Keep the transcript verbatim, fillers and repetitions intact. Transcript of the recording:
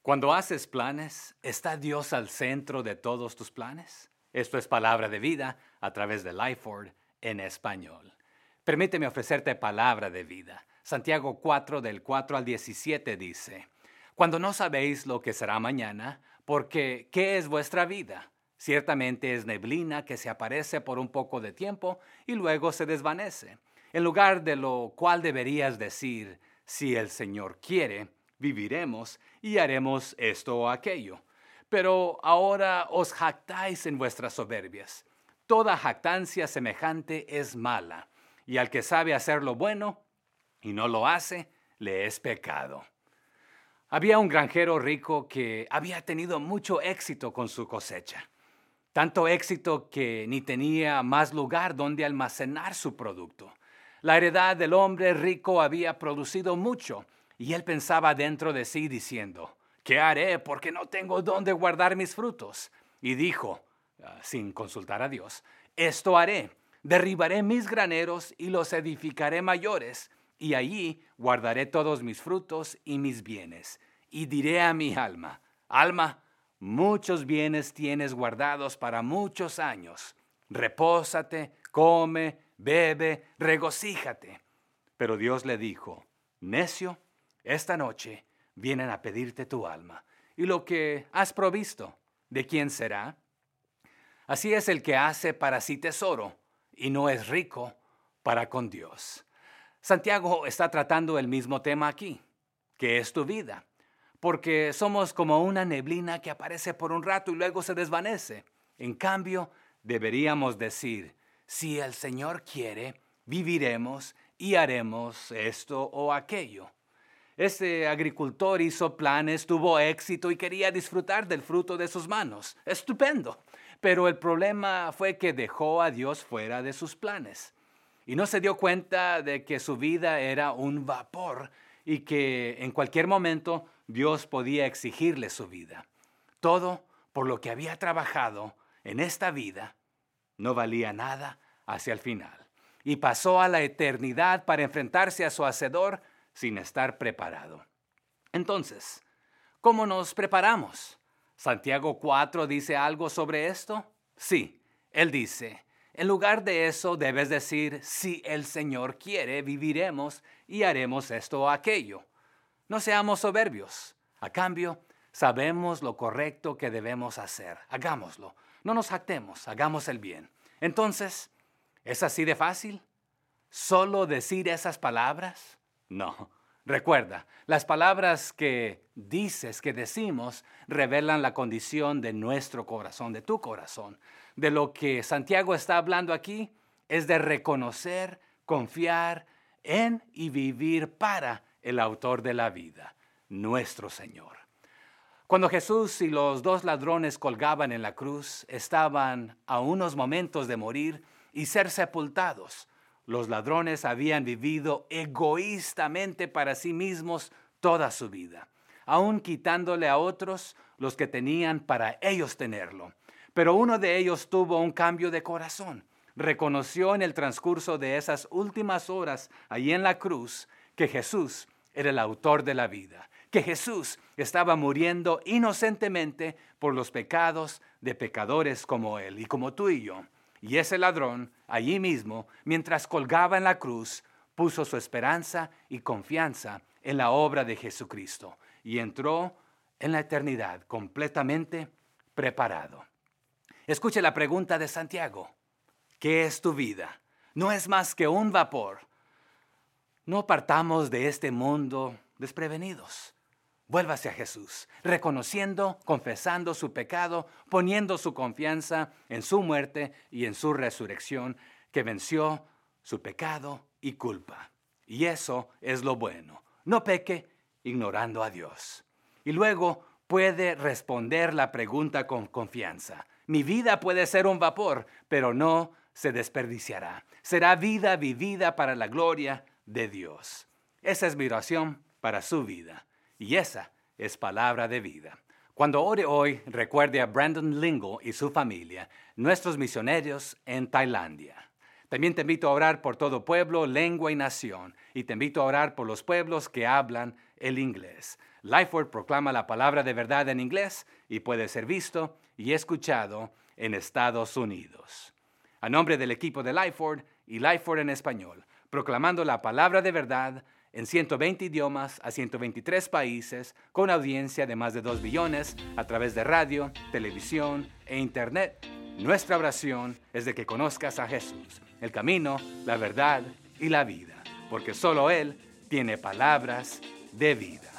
Cuando haces planes, ¿está Dios al centro de todos tus planes? Esto es Palabra de Vida a través de Lifeword en español. Permíteme ofrecerte palabra de vida. Santiago cuatro, del cuatro al diecisiete dice, Cuando no sabéis lo que será mañana, porque ¿qué es vuestra vida? Ciertamente es neblina que se aparece por un poco de tiempo y luego se desvanece. En lugar de lo cual deberías decir, si el Señor quiere, viviremos y haremos esto o aquello. Pero ahora os jactáis en vuestras soberbias. Toda jactancia semejante es mala, y al que sabe hacer lo bueno y no lo hace, le es pecado. Había un granjero rico que había tenido mucho éxito con su cosecha. Tanto éxito que ni tenía más lugar donde almacenar su producto. La heredad del hombre rico había producido mucho, y él pensaba dentro de sí diciendo, ¿qué haré porque no tengo dónde guardar mis frutos? Y dijo, uh, sin consultar a Dios, esto haré, derribaré mis graneros y los edificaré mayores, y allí guardaré todos mis frutos y mis bienes. Y diré a mi alma, alma, muchos bienes tienes guardados para muchos años. Repósate, come, bebe, regocíjate. Pero Dios le dijo, necio, esta noche vienen a pedirte tu alma. ¿Y lo que has provisto, de quién será? Así es el que hace para sí tesoro y no es rico para con Dios. Santiago está tratando el mismo tema aquí, que es tu vida. Porque somos como una neblina que aparece por un rato y luego se desvanece. En cambio, deberíamos decir, si el Señor quiere, viviremos y haremos esto o aquello. Este agricultor hizo planes, tuvo éxito y quería disfrutar del fruto de sus manos. ¡Estupendo! Pero el problema fue que dejó a Dios fuera de sus planes. Y no se dio cuenta de que su vida era un vapor y que en cualquier momento Dios podía exigirle su vida. Todo por lo que había trabajado en esta vida no valía nada hacia el final. Y pasó a la eternidad para enfrentarse a su Hacedor sin estar preparado. Entonces, ¿cómo nos preparamos? ¿Santiago cuatro dice algo sobre esto? Sí, él dice, en lugar de eso debes decir, si el Señor quiere, viviremos y haremos esto o aquello. No seamos soberbios. A cambio, sabemos lo correcto que debemos hacer. Hagámoslo. No nos jactemos, hagamos el bien. Entonces, ¿es así de fácil? ¿Solo decir esas palabras? No. Recuerda, las palabras que dices, que decimos, revelan la condición de nuestro corazón, de tu corazón. De lo que Santiago está hablando aquí es de reconocer, confiar en y vivir para el autor de la vida, nuestro Señor. Cuando Jesús y los dos ladrones colgaban en la cruz, estaban a unos momentos de morir y ser sepultados. Los ladrones habían vivido egoístamente para sí mismos toda su vida, aun quitándole a otros los que tenían para ellos tenerlo. Pero uno de ellos tuvo un cambio de corazón. Reconoció en el transcurso de esas últimas horas allí en la cruz que Jesús era el autor de la vida, que Jesús estaba muriendo inocentemente por los pecados de pecadores como él y como tú y yo. Y ese ladrón, allí mismo, mientras colgaba en la cruz, puso su esperanza y confianza en la obra de Jesucristo y entró en la eternidad completamente preparado. Escuche la pregunta de Santiago. ¿Qué es tu vida? No es más que un vapor. No partamos de este mundo desprevenidos. Vuélvase a Jesús, reconociendo, confesando su pecado, poniendo su confianza en su muerte y en su resurrección, que venció su pecado y culpa. Y eso es lo bueno. No peque ignorando a Dios. Y luego puede responder la pregunta con confianza. Mi vida puede ser un vapor, pero no se desperdiciará. Será vida vivida para la gloria de Dios. Esa es mi oración para su vida. Y esa es palabra de vida. Cuando ore hoy, recuerde a Brandon Lingle y su familia, nuestros misioneros en Tailandia. También te invito a orar por todo pueblo, lengua y nación. Y te invito a orar por los pueblos que hablan el inglés. Lifeword proclama la palabra de verdad en inglés y puede ser visto y escuchado en Estados Unidos. A nombre del equipo de Lifeword y Lifeword en español, proclamando la palabra de verdad en ciento veinte idiomas a ciento veintitrés países, con audiencia de más de dos billones a través de radio, televisión e internet. Nuestra oración es de que conozcas a Jesús, el camino, la verdad y la vida, porque solo Él tiene palabras de vida.